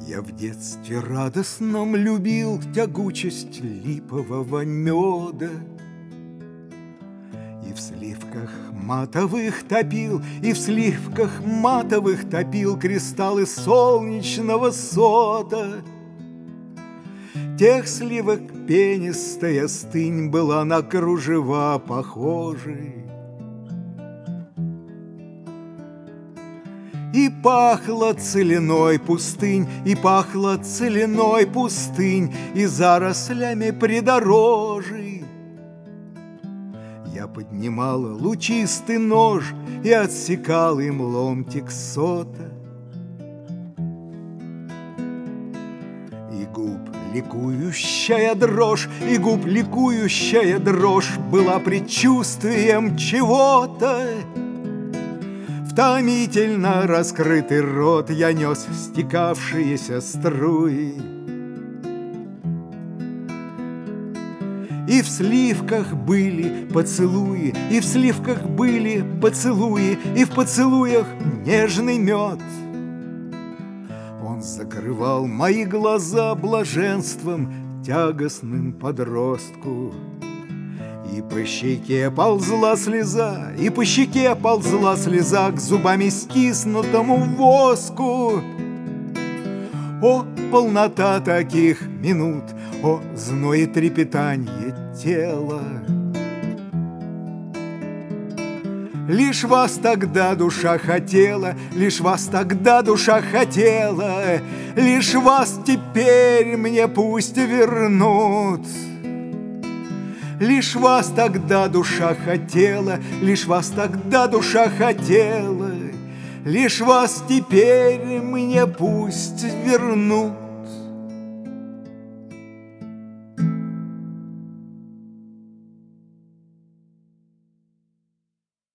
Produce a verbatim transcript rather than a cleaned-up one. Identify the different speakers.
Speaker 1: Я в детстве радостном любил тягучесть липового меда, и в сливках матовых топил, и в сливках матовых топил кристаллы солнечного сода. Тех сливок пенистая стынь была на кружева похожей. И пахла целиной пустынь, и пахла целиной пустынь, и зарослями придорожий. Я поднимала лучистый нож и отсекал им ломтик сота. И губ ликующая дрожь, и губ ликующая дрожь была предчувствием чего-то. В томительно раскрытый рот я нес стекавшиеся струи. И в сливках были поцелуи, и в сливках были поцелуи, и в поцелуях нежный мед. Он закрывал мои глаза блаженством тягостным подростку. И по щеке ползла слеза, и по щеке ползла слеза к зубами стиснутому воску. О, полнота таких минут, о, зной и трепетанье тела! Лишь вас тогда душа хотела, лишь вас тогда душа хотела, лишь вас теперь мне пусть вернут. Лишь вас тогда душа хотела, лишь вас тогда душа хотела, лишь вас теперь мне пусть вернут.